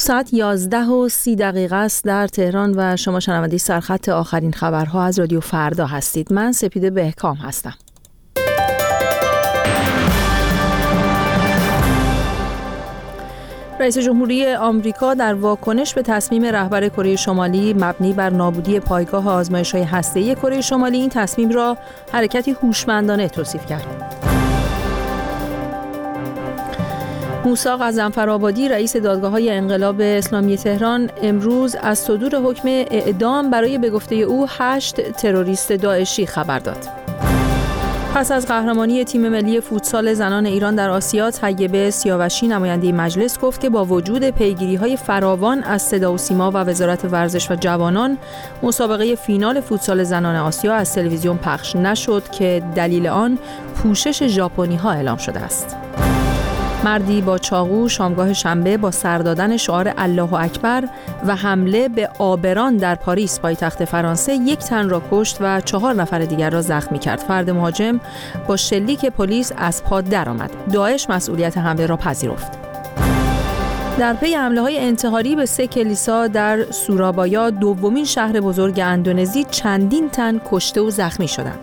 ساعت 11:30 است در تهران و شما شنونده سرخط آخرین خبرها از رادیو فردا هستید. من سپیده بهکام هستم. رئیس جمهوری آمریکا در واکنش به تصمیم رهبر کره شمالی مبنی بر نابودی پایگاه آزمایش‌های هسته‌ای کره شمالی این تصمیم را حرکتی هوشمندانه توصیف کرد. موسی غضنفرآبادی رئیس دادگاه‌های انقلاب اسلامی تهران امروز از صدور حکم اعدام برای به گفته او 8 تروریست داعشی خبر داد. پس از قهرمانی تیم ملی فوتسال زنان ایران در آسیا، طیبه سیاوشی نماینده مجلس گفت که با وجود پیگیری‌های فراوان از صدا و سیما و وزارت ورزش و جوانان، مسابقه فینال فوتسال زنان آسیا از تلویزیون پخش نشد که دلیل آن پوشش ژاپنی‌ها اعلام شده است. مردی با چاقو شامگاه شنبه با سر دادن شعار الله اکبر و حمله به آبران در پاریس پایتخت فرانسه 1 تن را کشت و 4 نفر دیگر را زخمی کرد. فرد مهاجم با شلیک پلیس از پا درآمد. داعش مسئولیت حمله را پذیرفت. در پی حمله‌های انتحاری به 3 کلیسا در سورابایا، دومین شهر بزرگ اندونزی، چندین تن کشته و زخمی شدند.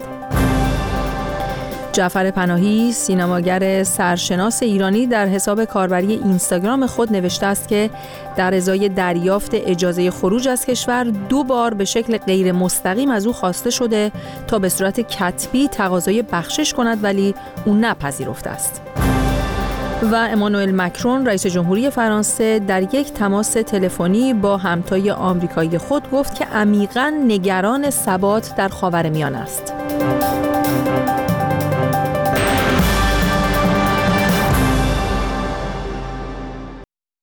جعفر پناهی، سینماگر سرشناس ایرانی، در حساب کاربری اینستاگرام خود نوشته است که در ازای دریافت اجازه خروج از کشور 2 بار به شکل غیر مستقیم از او خواسته شده تا به صورت کتبی تقاضای بخشش کند، ولی او نپذیرفته است. و امانوئل مکرون رئیس جمهوری فرانسه در یک تماس تلفنی با همتای آمریکایی خود گفت که عمیقاً نگران ثبات در خاورمیانه است.